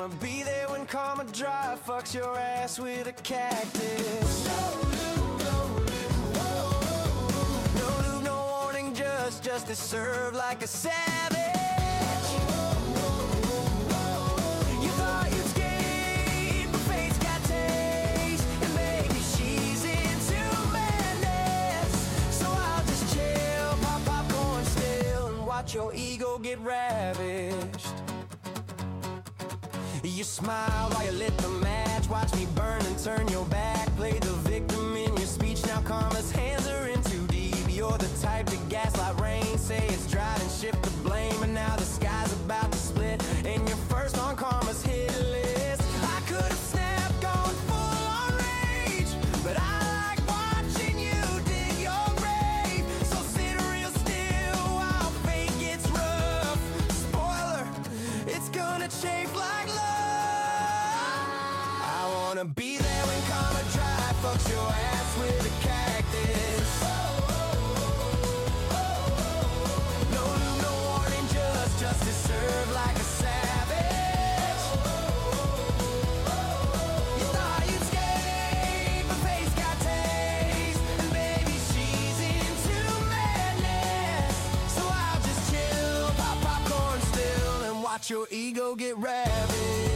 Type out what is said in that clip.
wanna be there when Karma Drive fucks your ass with a cactus. No loop, no warning, just justice served like a savage. You thought you'd escape, but fate's got taste, and maybe she's into madness. So I'll just chill, pop popcorn still, and watch your ego get ravished. You smile while you lit the match, watch me burn and turn your back. Play the victim in your speech, now Karma's hands are in too deep. You're the type to gaslight rain, say it's dry and shift the blame. And now the sky's about to split, and you're first on Karma's hit list. I could have snapped, gone full on rage, but I like watching you dig your grave. So sit real still while fate gets rough. Spoiler, it's gonna chafe like love. I wanna be there when Karma Drive fucks your ass with a cactus. No loop, no warning, just justice served like a savage. You thought you'd escape, but fate's got taste, and baby she's into madness. So I'll just chill, pop popcorn still, and watch your ego get ravished.